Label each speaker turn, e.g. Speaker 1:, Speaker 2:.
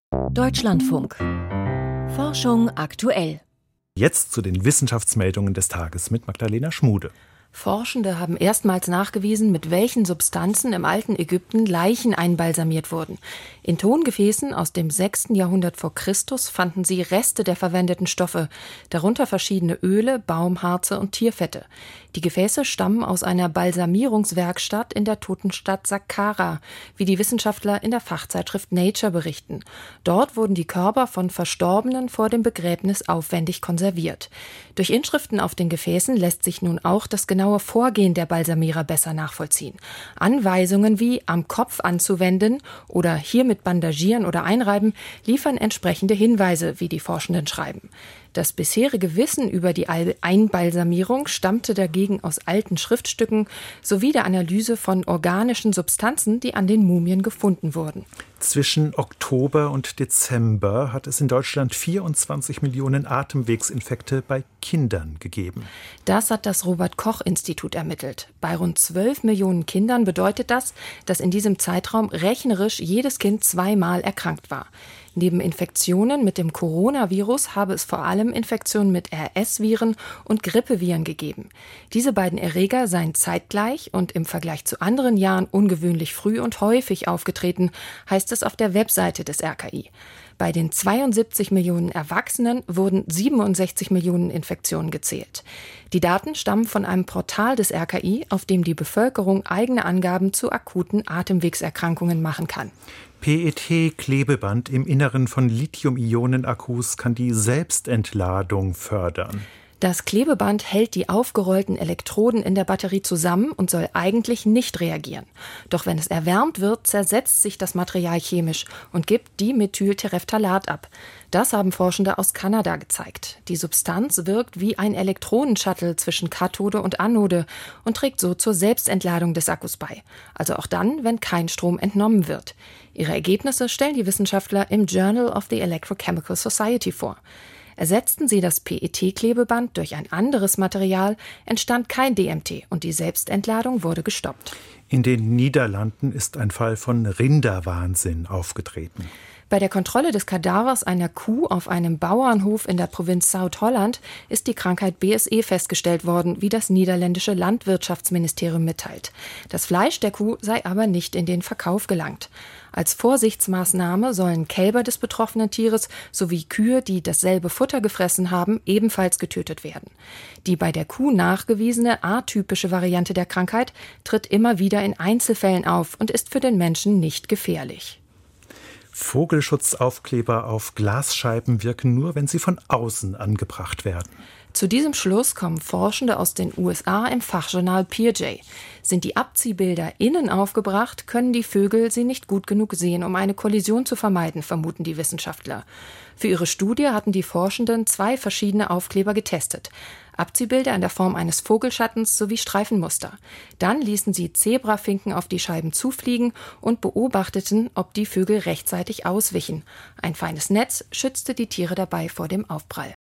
Speaker 1: Deutschlandfunk. Forschung aktuell.
Speaker 2: Jetzt zu den Wissenschaftsmeldungen des Tages mit Magdalena Schmude.
Speaker 3: Forschende haben erstmals nachgewiesen, mit welchen Substanzen im alten Ägypten Leichen einbalsamiert wurden. In Tongefäßen aus dem 6. Jahrhundert vor Christus fanden sie Reste der verwendeten Stoffe, darunter verschiedene Öle, Baumharze und Tierfette. Die Gefäße stammen aus einer Balsamierungswerkstatt in der Totenstadt Saqqara, wie die Wissenschaftler in der Fachzeitschrift Nature berichten. Dort wurden die Körper von Verstorbenen vor dem Begräbnis aufwendig konserviert. Durch Inschriften auf den Gefäßen lässt sich nun auch das genaue Vorgehen der Balsamierer besser nachvollziehen. Anweisungen wie am Kopf anzuwenden oder hiermit bandagieren oder einreiben liefern entsprechende Hinweise, wie die Forschenden schreiben. Das bisherige Wissen über die Einbalsamierung stammte dagegen aus alten Schriftstücken sowie der Analyse von organischen Substanzen, die an den Mumien gefunden wurden.
Speaker 2: Zwischen Oktober und Dezember hat es in Deutschland 24 Millionen Atemwegsinfekte bei Kindern gegeben.
Speaker 3: Das hat das Robert-Koch-Institut ermittelt. Bei rund 12 Millionen Kindern bedeutet das, dass in diesem Zeitraum rechnerisch jedes Kind zweimal erkrankt war. Neben Infektionen mit dem Coronavirus habe es vor allem Infektionen mit RS-Viren und Grippeviren gegeben. Diese beiden Erreger seien zeitgleich und im Vergleich zu anderen Jahren ungewöhnlich früh und häufig aufgetreten, heißt es auf der Webseite des RKI. Bei den 72 Millionen Erwachsenen wurden 67 Millionen Infektionen gezählt. Die Daten stammen von einem Portal des RKI, auf dem die Bevölkerung eigene Angaben zu akuten Atemwegserkrankungen machen kann.
Speaker 2: PET-Klebeband im Inneren von Lithium-Ionen-Akkus kann die Selbstentladung fördern.
Speaker 3: Das Klebeband hält die aufgerollten Elektroden in der Batterie zusammen und soll eigentlich nicht reagieren. Doch wenn es erwärmt wird, zersetzt sich das Material chemisch und gibt Dimethyltereftalat ab. Das haben Forschende aus Kanada gezeigt. Die Substanz wirkt wie ein Elektronenshuttle zwischen Kathode und Anode und trägt so zur Selbstentladung des Akkus bei. Also auch dann, wenn kein Strom entnommen wird. Ihre Ergebnisse stellen die Wissenschaftler im Journal of the Electrochemical Society vor. Ersetzten sie das PET-Klebeband durch ein anderes Material, entstand kein DMT und die Selbstentladung wurde gestoppt.
Speaker 2: In den Niederlanden ist ein Fall von Rinderwahnsinn aufgetreten.
Speaker 3: Bei der Kontrolle des Kadavers einer Kuh auf einem Bauernhof in der Provinz Zuid-Holland ist die Krankheit BSE festgestellt worden, wie das niederländische Landwirtschaftsministerium mitteilt. Das Fleisch der Kuh sei aber nicht in den Verkauf gelangt. Als Vorsichtsmaßnahme sollen Kälber des betroffenen Tieres sowie Kühe, die dasselbe Futter gefressen haben, ebenfalls getötet werden. Die bei der Kuh nachgewiesene atypische Variante der Krankheit tritt immer wieder in Einzelfällen auf und ist für den Menschen nicht gefährlich.
Speaker 2: Vogelschutzaufkleber auf Glasscheiben wirken nur, wenn sie von außen angebracht werden.
Speaker 3: Zu diesem Schluss kommen Forschende aus den USA im Fachjournal PeerJ. Sind die Abziehbilder innen aufgebracht, können die Vögel sie nicht gut genug sehen, um eine Kollision zu vermeiden, vermuten die Wissenschaftler. Für ihre Studie hatten die Forschenden 2 verschiedene Aufkleber getestet. Abziehbilder in der Form eines Vogelschattens sowie Streifenmuster. Dann ließen sie Zebrafinken auf die Scheiben zufliegen und beobachteten, ob die Vögel rechtzeitig auswichen. Ein feines Netz schützte die Tiere dabei vor dem Aufprall.